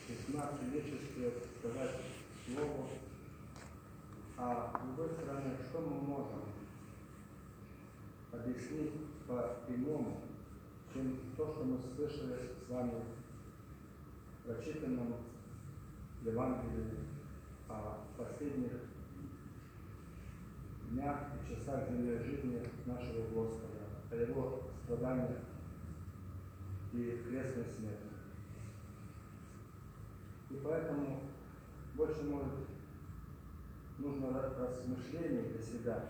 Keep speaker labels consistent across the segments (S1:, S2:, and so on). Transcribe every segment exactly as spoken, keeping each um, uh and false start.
S1: весьма приличествует сказать слово, а с другой стороны, что мы можем объяснить по-иному, чем то, что мы слышали с вами в прочитанном Евангелии о последних днях и часах земной жизни нашего Господа, о Его страданиях и крестной смерти. И поэтому больше, может, нужно размышление для себя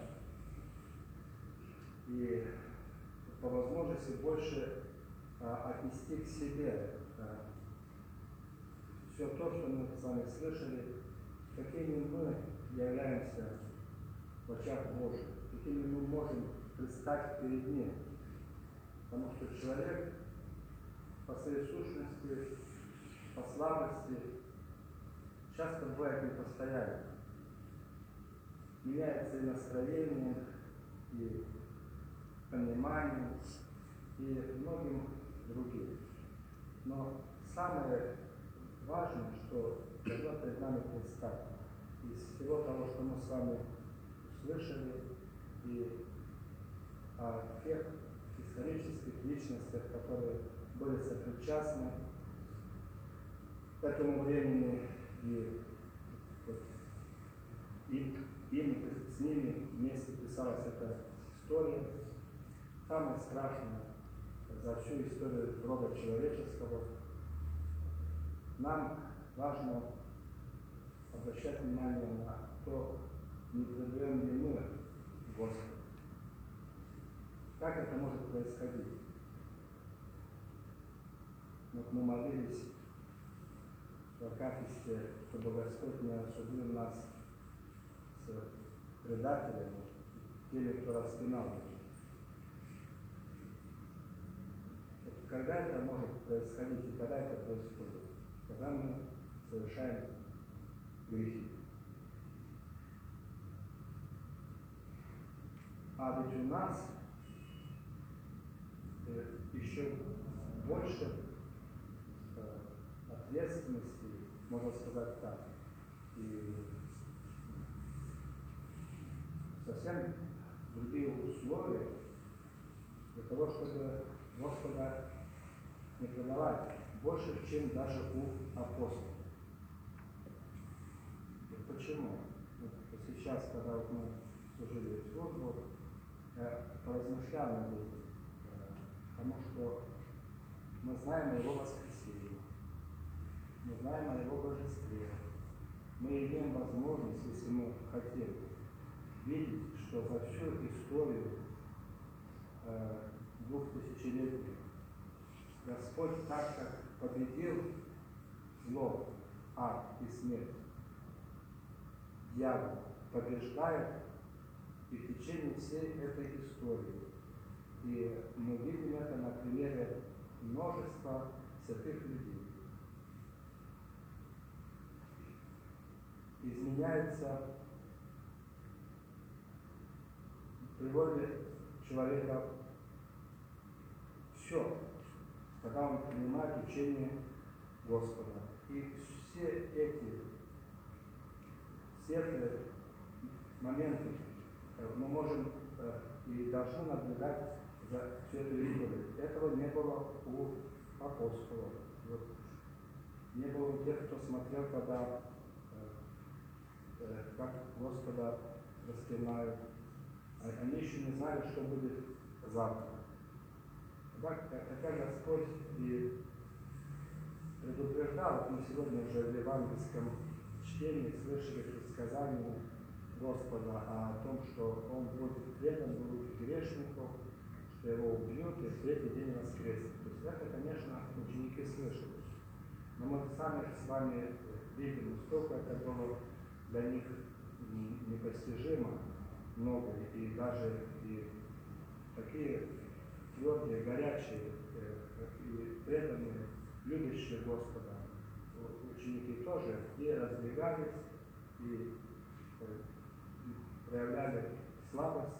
S1: и по возможности больше а, отнести к себе а, все то, что мы с вами слышали, какими мы являемся в очах Божьих, какими мы можем предстать перед Ним. Потому что человек по своей сущности, по слабости, часто бывает непостоянен. Меняется и настроение, и понимание, и многим другим. Но самое важное, что должно перед нами предстать, из всего того, что мы с вами услышали, и о тех исторических личностях, которые были сопричастны к этому времени, и вот, им, им, с ними вместе писалась эта история, самая страшная за всю историю рода человеческого. Нам важно обращать внимание на то, не предаем ли мы Господу. Как это может происходить? Вот мы молились в Акафисте, чтобы Господь не осудил нас с предателями, теми, кто распинал его. Когда это может происходить и когда это происходит? Когда мы совершаем грехи. А ведь у нас э, еще больше э, ответственности, можно сказать так, и совсем другие условия для того, чтобы Господа не предавать больше, чем даже у апостолов. И почему? Вот сейчас, когда вот мы служили в службу, я поразмышлял над этим, потому что мы знаем о Его воскресении, мы знаем о Его божестве, мы имеем возможность, если мы хотим, видеть, что за всю историю э, двух тысячелетий Господь так как победил зло, ад и смерть, дьявол побеждает и в течение всей этой истории. И мы видим это на примере множества святых людей. Изменяется при воле человека все, когда он принимает учение Господа. И все эти светлые моменты мы можем и должны наблюдать за всю эту историю. Этого не было у апостолов. Вот. Не было у тех, кто смотрел, когда э, как Господа распинают. Они еще не знали, что будет завтра. Так, хотя Господь и предупреждал, мы сегодня уже в евангельском чтении слышали предсказание Господа о том, что Он будет предан в руки грешников, что Его убьют и в третий день воскреснет. То есть это, конечно, ученики слышали. Но мы сами с вами видим, сколько это было для них непостижимо много, и даже и такие твердые, горячие и преданные, любящие Господа ученики тоже и разбегались, и проявляли слабость.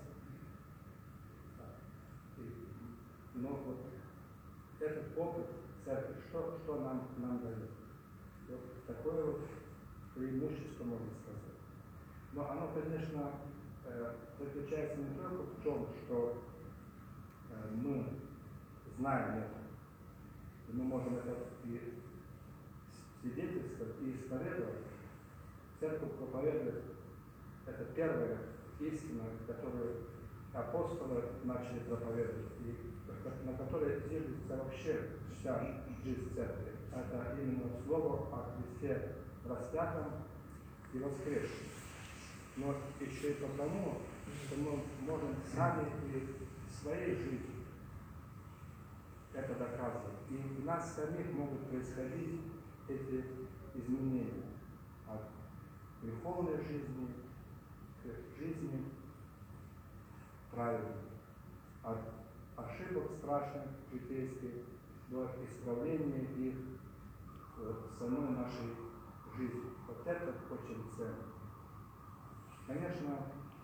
S1: И, но вот этот опыт церкви, что, что нам, нам дает? Вот такое вот преимущество, можно сказать. Но оно, конечно, заключается не только в том, что мы знаем это, и мы можем это и свидетельствовать, и исповедовать. Церковь проповедует, это первая истина, которую апостолы начали проповедовать, и на которой зиждется вообще вся жизнь церкви. Это именно слово о Христе распятом и воскресшем. Но еще и потому, что мы можем сами и в своей жизни это доказывать. И у нас самих могут происходить эти изменения от греховной жизни к жизни правильной, от ошибок страшных житейских до исправления их в самой нашей жизни. Вот это очень ценно. Конечно,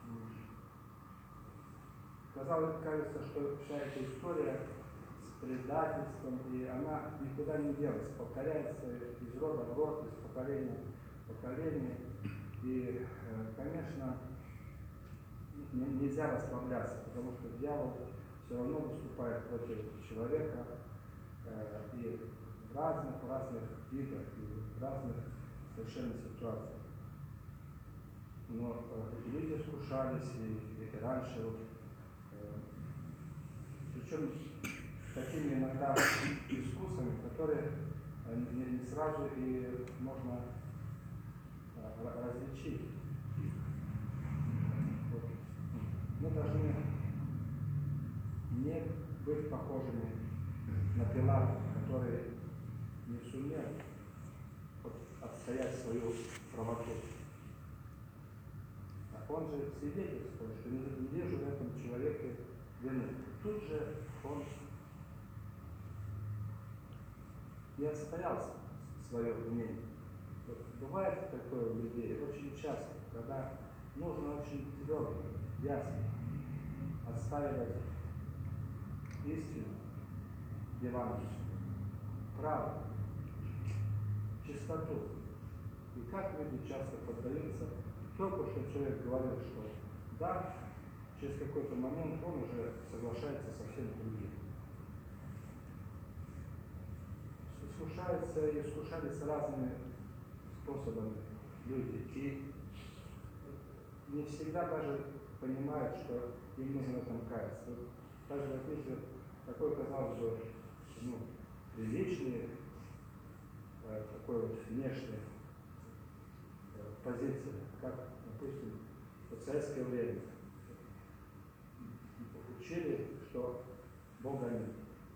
S1: казалось, кажется, что вся эта история с предательством, и она никуда не делась, повторяется из рода в род, из поколения в поколение. И, конечно, нельзя расслабляться, потому что дьявол все равно выступает против человека и в разных, разных видах, и в разных совершенно ситуациях. Но эти люди искушались и, и раньше, вот, э, причем такими иногда искусами, которые не, не сразу и можно э, различить. Вот. Мы должны не быть похожими на Пилата, который не сумел вот, отстоять свою правоту. Он же свидетельствует, что не, не вижу в этом человеке вины. Тут же он не отстоялся свое мнение. Вот бывает такое у людей очень часто, когда нужно очень твердо, ясно отстаивать истину, Евангелие, правду, чистоту. И как люди часто поддаются. Только что человек говорил, что да, через какой-то момент он уже соглашается со всем другим. Искушаются и искушались разными способами люди. И не всегда даже понимают, что им нужно в этом каяться. Вот даже допустим, такой, казалось бы, ну, приличный, э, такой вот внешний позиции, как, допустим, в советское время учили, что Бога нет.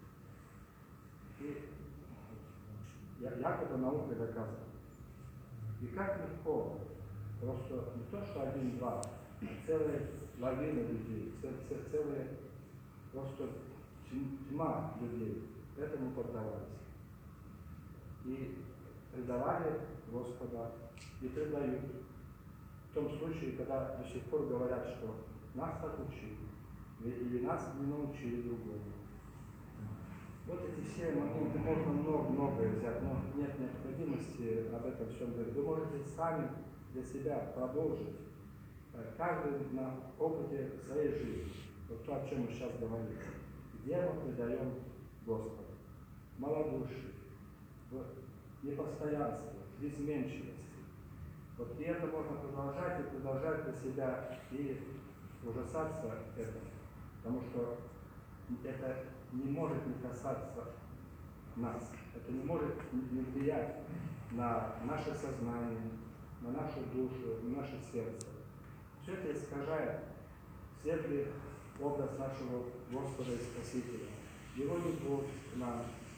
S1: И якобы наукой доказано. И как легко, просто не то, что один-два, а целые лавины людей, целые просто тьма людей этому поддавались. И предавали Господа, и предают. В том случае, когда до сих пор говорят, что нас так учили, или нас не научили другому. Вот эти все моменты можно много-много взять, но нет необходимости об этом всем говорить. Вы можете сами для себя продолжить, каждый на опыте своей жизни, вот то, о чем мы сейчас говорили, где мы предаем Господа, малодушие, в непостоянство, в изменчивости. Вот и это можно продолжать и продолжать для себя и ужасаться этому, потому что это не может не касаться нас, это не может не влиять на наше сознание, на нашу душу, на наше сердце. Все это искажает светлый образ нашего Господа и Спасителя, Его любовь к нам.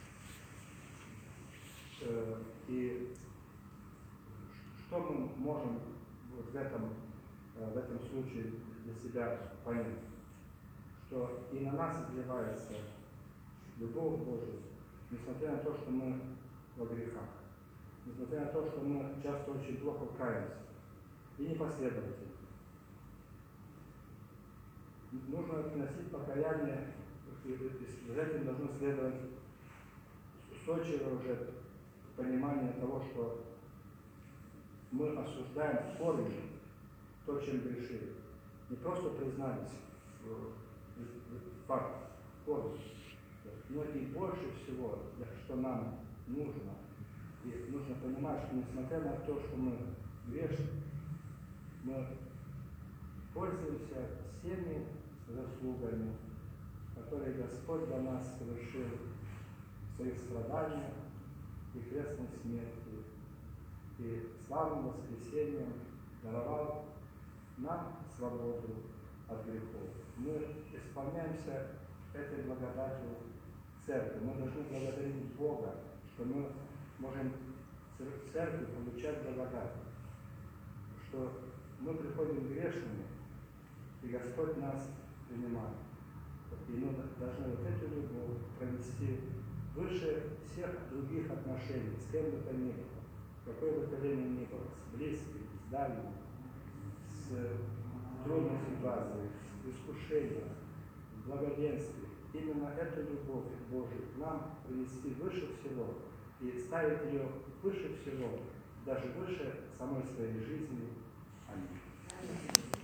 S1: И что мы можем вот в этом, в этом случае для себя понять? Что и на нас изливается любовь Божия, несмотря на то, что мы во грехах, несмотря на то, что мы часто очень плохо каемся и непоследовательны. Нужно приносить покаяние, и за этим должно следовать устойчивое уже понимание того, что мы осуждаем в корне то, чем грешили. Не просто признались в, в факт корня, но и больше всего, что нам нужно. И нужно понимать, что несмотря на то, что мы грешны, мы пользуемся всеми заслугами, которые Господь для нас совершил в своих страданиях и крестной смерти, и славным воскресением даровал нам свободу от грехов. Мы исполняемся этой благодатью церкви. Мы должны благодарить Бога, что мы можем в церкви получать благодать, что мы приходим грешными, и Господь нас принимает. И мы должны вот эту любовь провести выше всех других отношений, с кем бы то ни было, какое бы то время ни было, с близким, с дальним, с трудной ситуацией, с искушением, с благоденствием. Именно эту любовь Божию нам принести выше всего и ставить ее выше всего, даже выше самой своей жизни. Аминь.